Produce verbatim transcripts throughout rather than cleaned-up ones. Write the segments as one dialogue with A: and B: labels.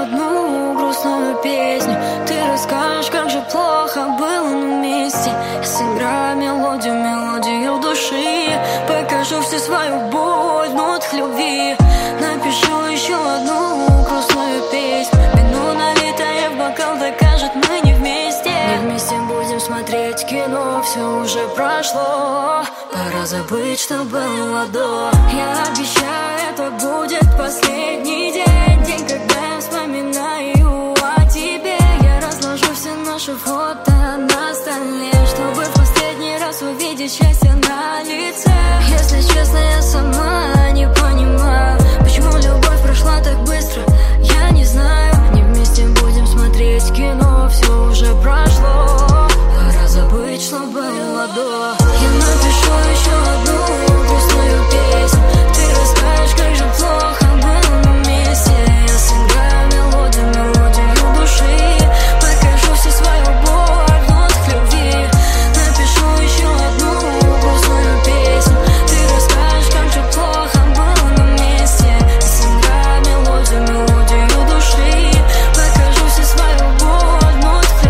A: одну грустную песню. Ты расскажешь, как же плохо было на месте. Я сыграю мелодию, мелодию души. Покажу всю свою боль в нотах любви. Напишу еще одну грустную песню. Вино налитое в бокал докажет, мы не вместе. Не вместе будем смотреть кино, все уже прошло. Пора забыть, что было до. Я обещаю, это будет последний день. День, когда я вспоминаю о тебе. Я разложу все наши фото на столе, чтобы в последний раз увидеть счастье на лице. Если честно, я сама не понимаю, почему любовь прошла так быстро, я не знаю. Не вместе будем смотреть кино, все уже прошло. Пора забыть, что было до. Я напишу еще одну грустную песню. Ты расскажешь, как же плохо было на месте. Я сыграю мелодию, мелодию души. Покажу всю свою боль в нотах любви. Напишу еще одну грустную песню. Ты расскажешь, как же плохо было на месте. Я сыграю мелодию, мелодию души. Покажу всю свою боль в нотах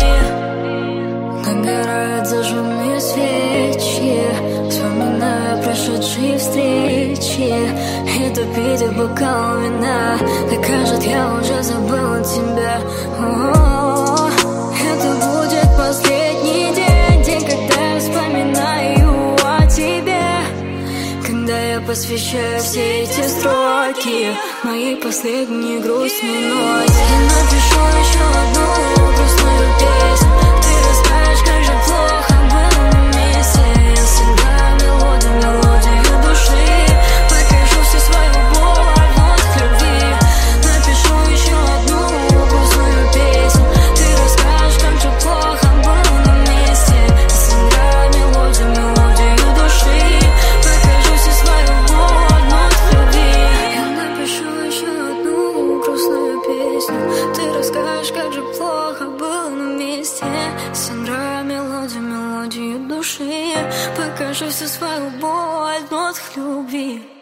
A: любви. Набирают зажженные свечи, вспоминая прошедшие встречи. И топить в бокал вина докажет, я уже забыла тебя. О-о-о. Это будет последний день, день, когда я вспоминаю о тебе. Когда я посвящаю все эти строки моей последней грустной ноте. Я напишу еще одну грустную песню. Ты расскажешь, как же плохо было на месте. Я сыграю мелодию, мелодию души. Покажу всю свою боль в нотах любви. Напишу еще одну грустную песню. Ты расскажешь, как же плохо было на месте. Я сыграю мелодию, мелодию души. Покажу всю свою боль в нотах любви. Я напишу еще одну грустную песню. Ты расскажешь, как же плохо было на месте. Сыграю мелодию, мелодию души. Покажу всю свою боль в нотах любви.